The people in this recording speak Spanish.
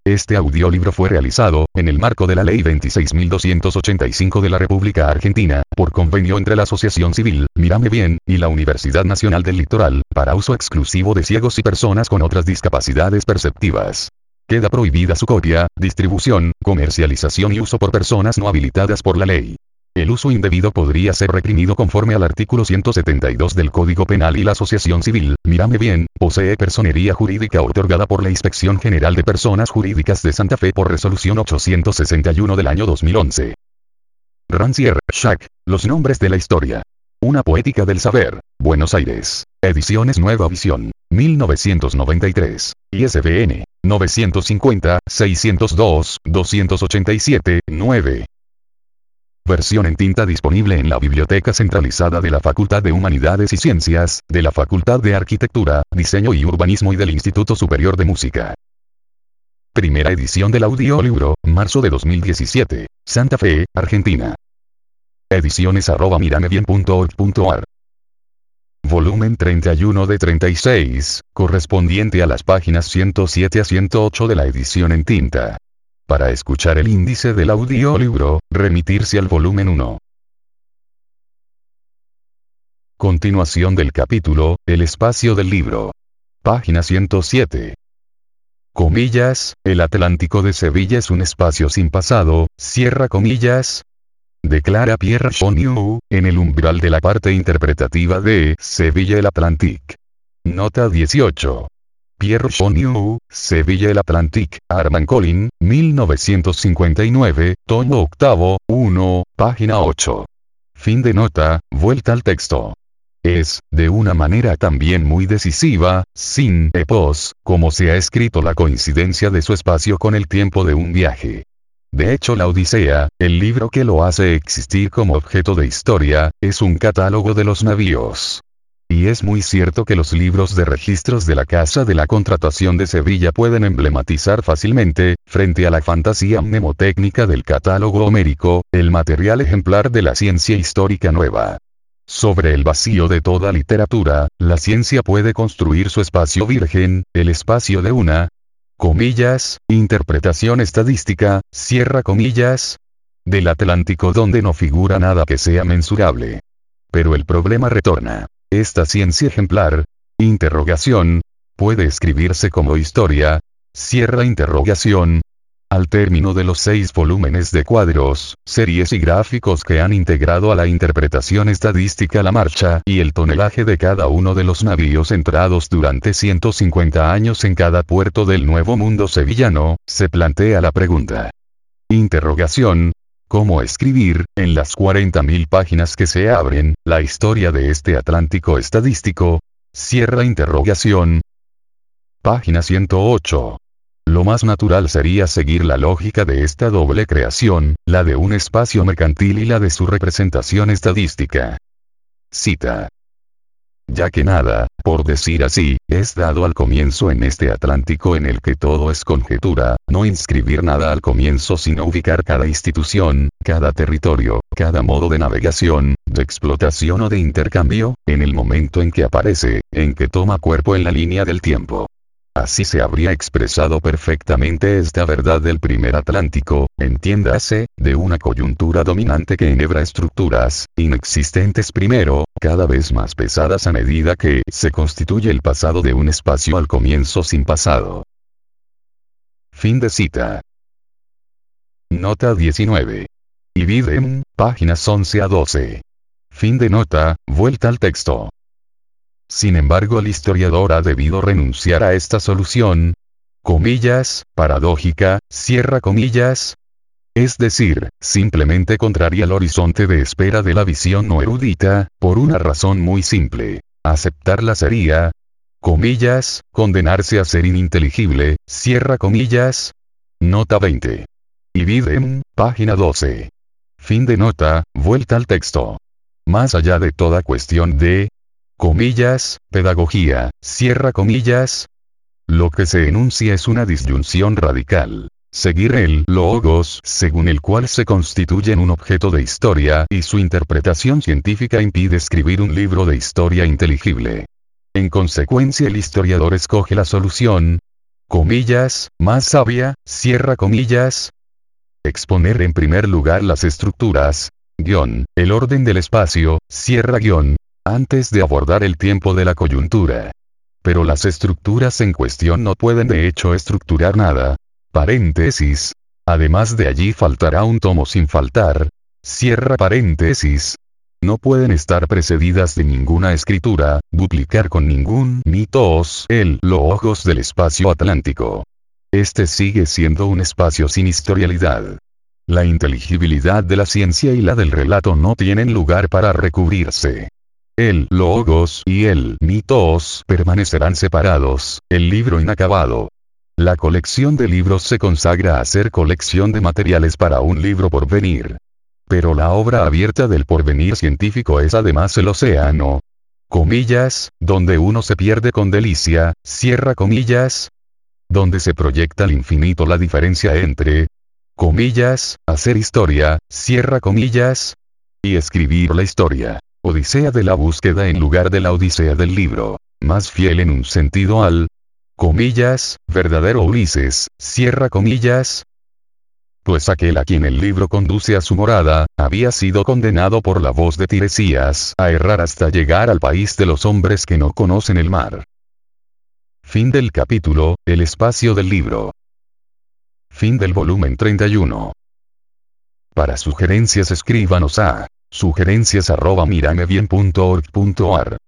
Este audiolibro fue realizado, en el marco de la Ley 26.285 de la República Argentina, por convenio entre la Asociación Civil, Mírame Bien, y la Universidad Nacional del Litoral, para uso exclusivo de ciegos y personas con otras discapacidades perceptivas. Queda prohibida su copia, distribución, comercialización y uso por personas no habilitadas por la ley. El uso indebido podría ser reprimido conforme al artículo 172 del Código Penal y la Asociación Civil, Mírame Bien, posee personería jurídica otorgada por la Inspección General de Personas Jurídicas de Santa Fe por resolución 861 del año 2011. Rancière, Jacques, Los nombres de la historia. Una poética del saber, Buenos Aires. Ediciones Nueva Visión. 1993. ISBN 950-602-287-9. Versión en tinta disponible en la Biblioteca Centralizada de la Facultad de Humanidades y Ciencias, de la Facultad de Arquitectura, Diseño y Urbanismo y del Instituto Superior de Música. Primera edición del audiolibro, marzo de 2017. Santa Fe, Argentina. Ediciones @miramebien.org.ar. Volumen 31 de 36, correspondiente a las páginas 107 a 108 de la edición en tinta. Para escuchar el índice del audiolibro, remitirse al volumen 1. Continuación del capítulo, El espacio del libro. Página 107. Comillas, el Atlántico de Sevilla es un espacio sin pasado, cierra comillas. Declara Pierre Choniu, en el umbral de la parte interpretativa de Sevilla el Atlantique. Nota 18. Pierre Choniu, Sevilla el Atlantique, Armand Collin, 1959, tomo octavo, 1, página 8. Fin de nota, vuelta al texto. Es, de una manera también muy decisiva, sin epos, como se ha escrito la coincidencia de su espacio con el tiempo de un viaje. De hecho, la Odisea, el libro que lo hace existir como objeto de historia, es un catálogo de los navíos. Y es muy cierto que los libros de registros de la Casa de la Contratación de Sevilla pueden emblematizar fácilmente, frente a la fantasía mnemotécnica del catálogo homérico, el material ejemplar de la ciencia histórica nueva. Sobre el vacío de toda literatura, la ciencia puede construir su espacio virgen, el espacio de una, comillas, interpretación estadística, cierra comillas, del Atlántico donde no figura nada que sea mensurable. Pero el problema retorna. Esta ciencia ejemplar, interrogación, puede escribirse como historia, cierra interrogación. Al término de los 6 volúmenes de cuadros, series y gráficos que han integrado a la interpretación estadística la marcha y el tonelaje de cada uno de los navíos entrados durante 150 años en cada puerto del Nuevo Mundo sevillano, se plantea la pregunta. Interrogación. ¿Cómo escribir, en las 40.000 páginas que se abren, la historia de este Atlántico estadístico? Cierra interrogación. Página 108. Lo más natural sería seguir la lógica de esta doble creación, la de un espacio mercantil y la de su representación estadística. Cita. Ya que nada, por decir así, es dado al comienzo en este Atlántico en el que todo es conjetura, no inscribir nada al comienzo sino ubicar cada institución, cada territorio, cada modo de navegación, de explotación o de intercambio, en el momento en que aparece, en que toma cuerpo en la línea del tiempo. Así se habría expresado perfectamente esta verdad del primer Atlántico, entiéndase, de una coyuntura dominante que enhebra estructuras, inexistentes primero, cada vez más pesadas a medida que se constituye el pasado de un espacio al comienzo sin pasado. Fin de cita. Nota 19. Ibidem, páginas 11 a 12. Fin de nota, vuelta al texto. Sin embargo, el historiador ha debido renunciar a esta solución, comillas, paradójica, cierra comillas. Es decir, simplemente contraria al horizonte de espera de la visión no erudita, por una razón muy simple. Aceptarla sería, comillas, condenarse a ser ininteligible, cierra comillas. Nota 20. Ibidem, página 12. Fin de nota, vuelta al texto. Más allá de toda cuestión de, comillas, pedagogía, cierra comillas. Lo que se enuncia es una disyunción radical. Seguir el logos según el cual se constituyen un objeto de historia y su interpretación científica impide escribir un libro de historia inteligible. En consecuencia, el historiador escoge la solución, comillas, más sabia, cierra comillas. Exponer en primer lugar las estructuras, el orden del espacio, cierra antes de abordar el tiempo de la coyuntura. Pero las estructuras en cuestión no pueden de hecho estructurar nada. Paréntesis. Además de allí faltará un tomo sin faltar. Cierra paréntesis. No pueden estar precedidas de ninguna escritura, duplicar con ningún mitos los ojos del espacio atlántico. Este sigue siendo un espacio sin historialidad. La inteligibilidad de la ciencia y la del relato no tienen lugar para recubrirse. El logos y el mitos permanecerán separados, el libro inacabado. La colección de libros se consagra a ser colección de materiales para un libro por venir. Pero la obra abierta del porvenir científico es además el océano. Comillas, donde uno se pierde con delicia, cierra comillas. Donde se proyecta al infinito la diferencia entre, comillas, hacer historia, cierra comillas, y escribir la historia. Odisea de la búsqueda en lugar de la odisea del libro, más fiel en un sentido al, comillas, verdadero Ulises, cierra comillas. Pues aquel a quien el libro conduce a su morada, había sido condenado por la voz de Tiresias a errar hasta llegar al país de los hombres que no conocen el mar. Fin del capítulo, el espacio del libro. Fin del volumen 31. Para sugerencias escríbanos a sugerencias@miramebien.org.ar